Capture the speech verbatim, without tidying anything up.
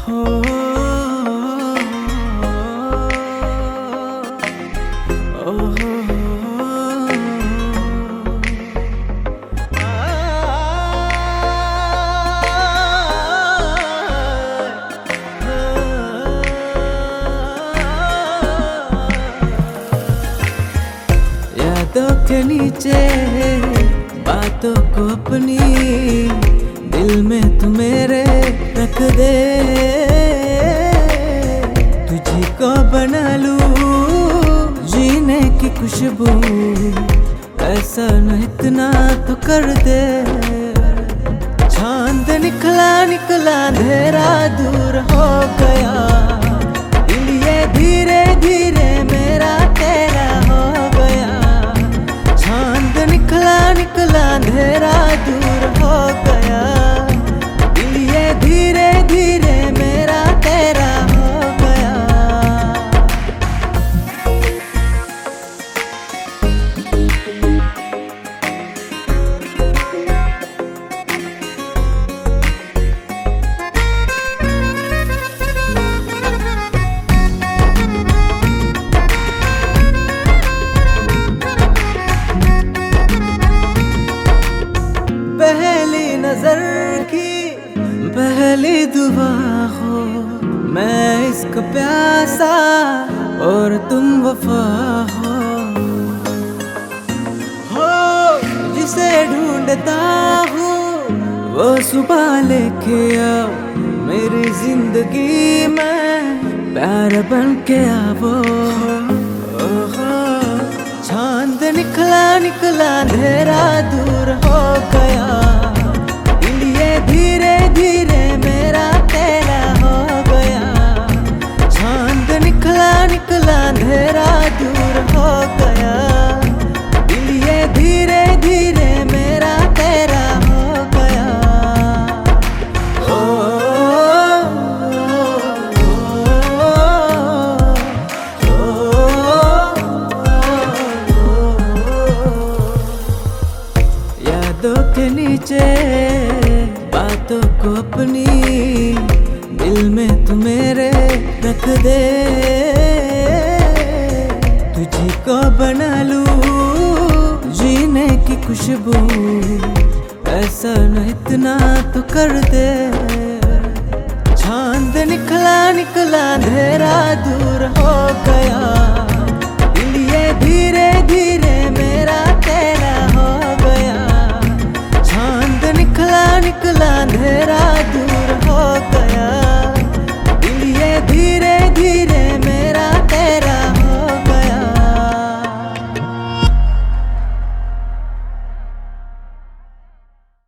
हो ओ हो यादों के नीचे बातों को अपनी दिल में तू मेरे रख दे, तुझी को बना लूं जीने की खुशबू, ऐसा न इतना तो कर दे। चांद निकला निकला अंधेरा दूर हो गया, दिल ये धीरे धीरे मेरा तेरा हो गया। चांद निकला निकला अंधेरा दूर हो गया, दिल ये धीरे धीरे मेरा तेरा हो गया। पहली नजर की पहली दुआ हो, मैं इसका प्यासा और तुम वफा हो। हो जिसे ढूंढता हूँ वो सुबह लेके आओ, मेरी जिंदगी में प्यार बन के आवो। चांद निकला निकला अंधेरा दूर हो गया, दिल ये धीरे धीरे मेरा तेरा हो गया। चांद निकला निकला अंधेरा दूर हो गया, दिल ये धीरे धीरे मेरा तेरा हो गया। हो यादों के नीचे बातों को अपनी दिल में तू मेरे रख दे, तुझी को बना लूं जीने की खुशबू, ऐसा न इतना तो कर दे। चांद निकला निकला अंधेरा दूर हो गया,